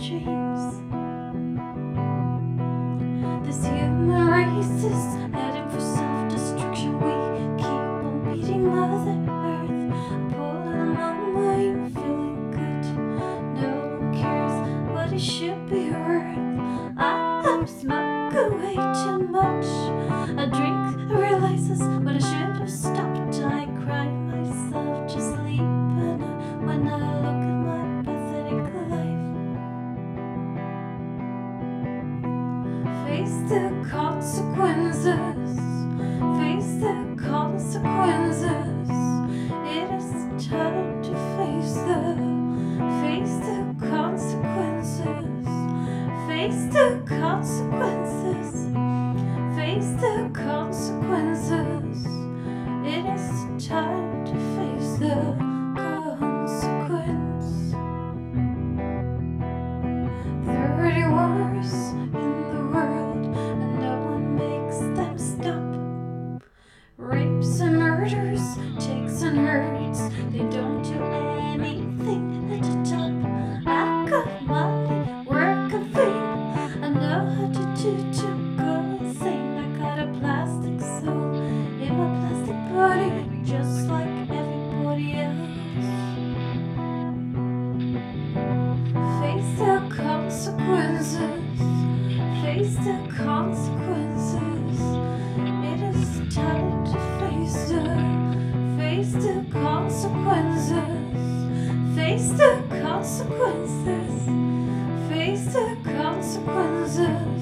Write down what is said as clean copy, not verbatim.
dreams. This human race is heading for self-destruction. We keep on beating Mother Earth, pulling on my feeling good. No one cares what it should be worth. I smoke way too much. I drink, realizes what I should have stopped. I cry myself to sleep when I look at my pathetic life. Face the consequences. Face the consequences. It is time to face the consequences. Face the consequences. Face the consequences. It is time to face the consequence. 30 wars in the world, and no one makes them stop. Rapes and murders, takes and hurts, they don't do anything at the top. I got money, work a thing, I know how to do to go insane. I got a plastic soul in my plastic body, just like everybody else. Face the consequences. Face the consequences. It is time to face the consequences. Face the consequences. Face the consequences.